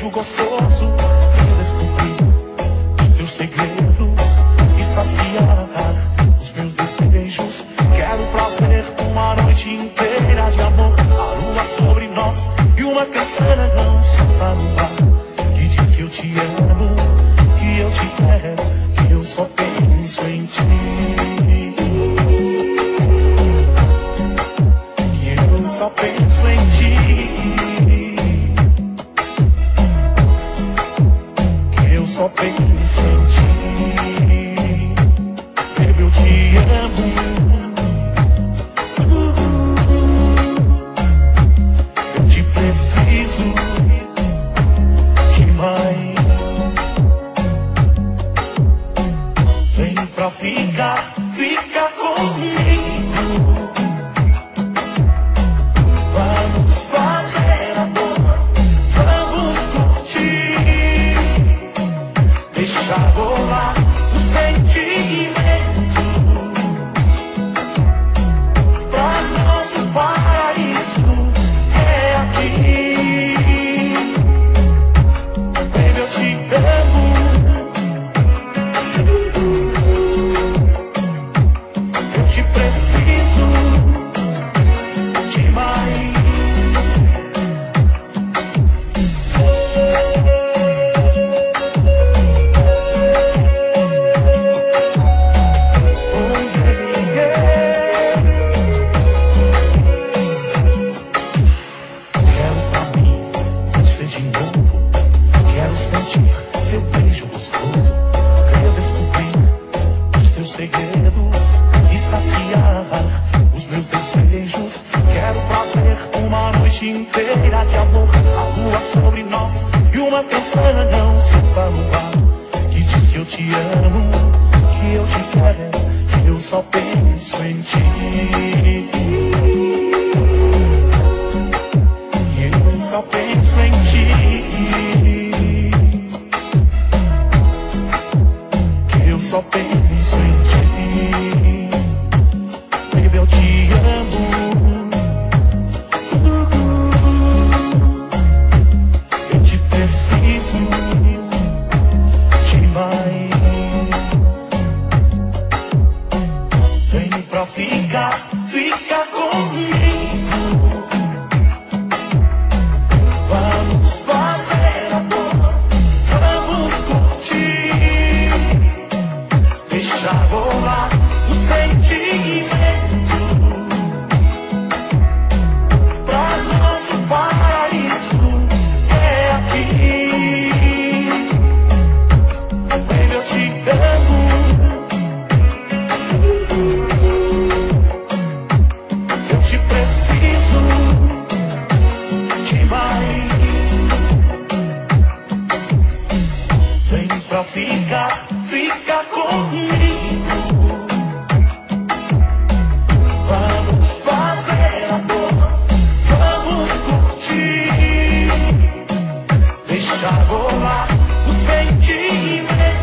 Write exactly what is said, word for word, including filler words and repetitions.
beijo gostoso, eu descobri os teus segredos e saciar os meus desejos. Quero prazer, uma noite inteira de amor, a lua sobre nós e uma canção solta no ar que diz que eu te amo, que eu te quero, que eu só penso em ti, que eu só penso em ti, que eu só penso em ti, baby, eu te amo. Preciso demais. Vem pra ficar, fica comigo. Vamos fazer amor, vamos curtir, deixar rolar o sentimento. Pra nosso paraíso é aqui. Baby, eu te amo. Eu te preciso demais. Seu beijo gostoso, quero descobrir os teus segredos e saciar os meus desejos. Quero prazer, uma noite inteira de amor, a lua sobre nós e uma canção solta no ar que diz que eu te amo, que eu te quero, que eu só penso em ti, que eu só penso em ti. Eu só penso em ti, baby, eu te amo. Eu te preciso demais. Vem pra ficar, fica comigo. Vamos fazer amor, vamos curtir, deixar rolar o sentimento. Pra nosso paraíso é aqui. Baby, eu te amo. Eu te preciso demais. Vem pra ficar, fica comigo. Vamos fazer amor, vamos curtir, deixar rolar o sentimento.